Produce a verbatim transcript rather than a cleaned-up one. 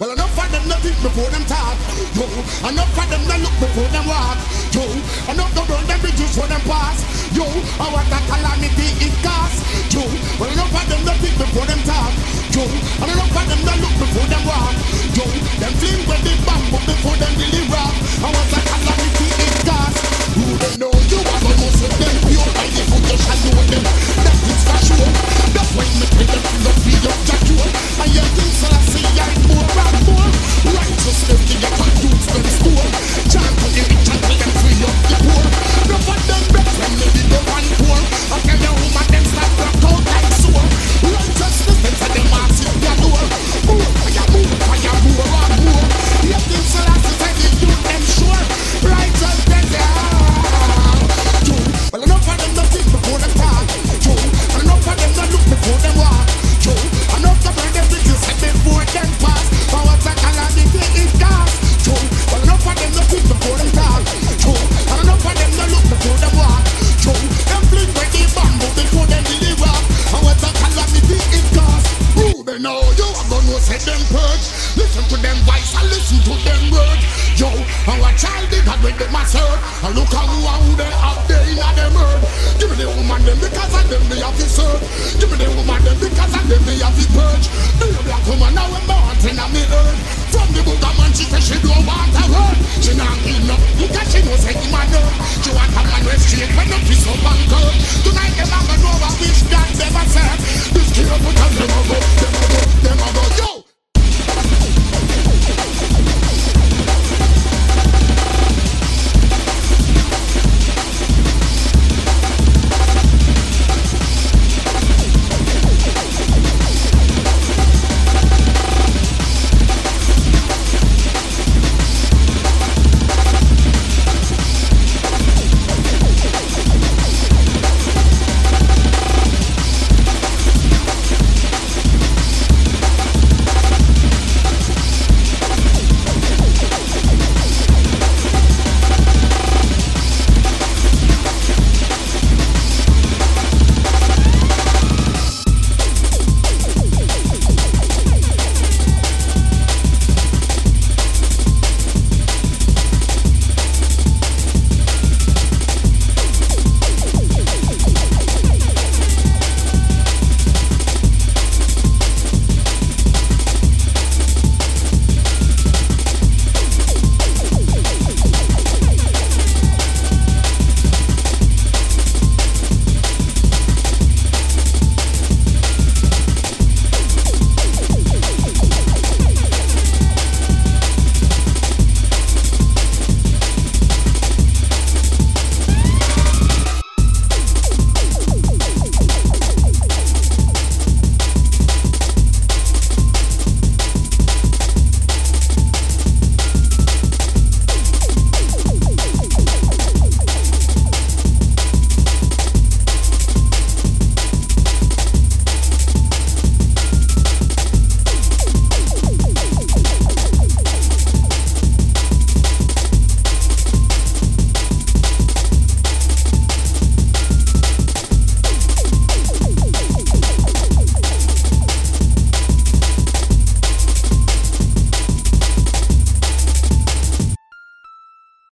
Well, enough of them not think before them talk. Yo, enough of them not look before them walk. Yo, enough to burn them bridges for them pass. Yo, I want that calamity it costs. Yo, well, enough of them not think before them talk. Yo, and enough of them not look before them walk. Yo, them fling with the bamboo before them really rock. I want that calamity it costs. Who they know you are gonna say them pure by the foot you shall know them. That is for sure. That's why me tell them to not be your jackal. And your things shall I say I'm more and more. Righteousness to your conduits them store. Chant to the rich and tell them free up the poor. No for them breath when they did the one poor. I tell your woman them start to out like sore. Righteousness them tell them massive their door. More fire, more fire, more and more. Your things shall I say tell the youth them sure. Righteousness yeah. Well enough of them not think before them talk. And enough of them not look before them walk. Enough to burn them bridges set before them pass. For what's a calamity it costs. Well enough of them not think before them talk. And enough of them not look before them walk. Them fling with the bamboo before them deliver. And what's a calamity it costs. Who they know you are gonna set them purge. Listen to them voice and listen to them words. Yo, and what child they got with them a serve. And look how how they have there in them earth. Give me the woman them because of them they have to serve. Give me the woman them because of them they have to purge. Be a black woman now in mountain on me earth. From the book of man she says she don't want a word. She not enough because she knows say him a nerve. She want a man with straight when